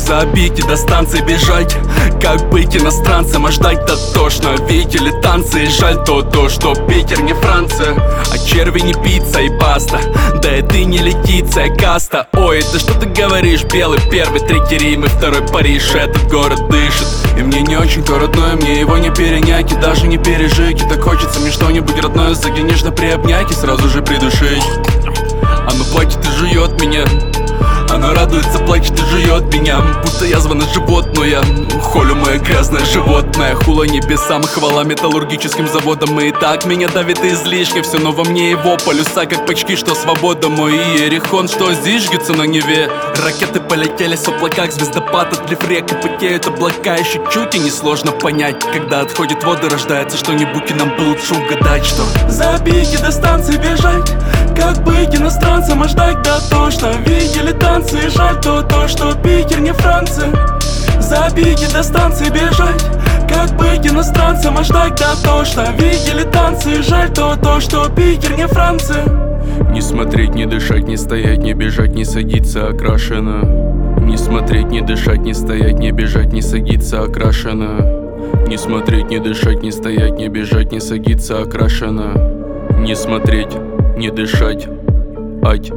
Забить и до станции бежать. Как быть иностранцем, а ждать дотошно. Видели танцы, и жаль то, что Питер не Франция, а черви не пицца и паста. Да это и не Летиция, каста. Ой, да что ты говоришь, белый первый, третий Рим и второй Париж. Этот город дышит, и мне не очень родное, мне его не перенять и даже не пережить. И так хочется мне что-нибудь родное сзади нежно приобнять и сразу же придушить. Оно плачет и жует меня, оно радуется, плачет и жует меня, будто язва на животное. Холю мое грязное животное, хула небесам, хвала металлургическим заводам. И так меня давит излишне, все, но во мне его полюса, как почки, что свобода мой Иерихон, что зижгется на Неве. Ракеты полетели с облаках, звездопад отлив рек и потеют облака. Еще чуть и несложно понять, когда отходят воды, рождается что-нибудь, и нам бы лучше угадать, что забить и до станции бежать. Как быть иностранцем, а ждать дотошно. Видели танцы, и жаль то, что Питер не Франция. Забить и до станции бежать. Как быть иностранцем, а ждать дотошно. Видели танцы, и жаль то, что Питер не Франция. Не смотреть, не дышать, не стоять, не бежать, не садиться, окрашено. Не смотреть, не дышать, не стоять, не бежать, не садиться, окрашено. Не смотреть, не дышать, не стоять, не бежать, не садиться, окрашено. Не смотреть, не дышать, ать.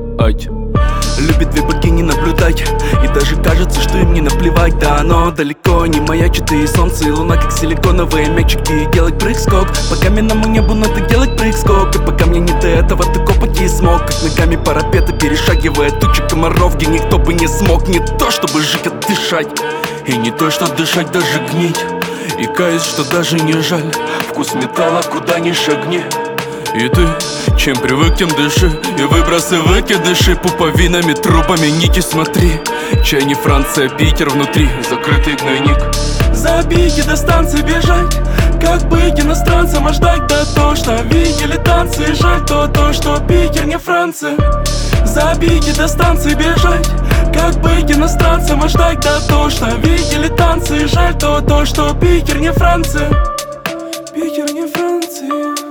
Любит две богини наблюдать, и даже кажется, что им не наплевать. Да оно далеко не маячит, и солнце, и луна, как силиконовые мячики. И делать прыг-скок по каменному небу, надо делать прыг-скок. И пока мне не до этого, ты копать не смог. Как ногами парапета перешагивая тучи комаров, где никто бы не смог. Не то, чтобы жить, а дышать. И не то, что дышать, даже гнить. И каюсь, что даже не жаль. Вкус металла, куда ни шагни. И ты, чем привык, тем дыши. И выбросы, выкидыши пуповинами, трубами нити. Смотри, чай не Франция, Питер внутри, закрытый гнойник. Забить и до станции бежать. Как быть иностранцем, а ждать дотошно. Видели танцы, и жаль то, что Питер не Франция. Забить и до станции бежать. Как быть иностранцем, а ждать дотошно. Видели танцы, и жаль то, что Питер не Франция. Питер не Франция.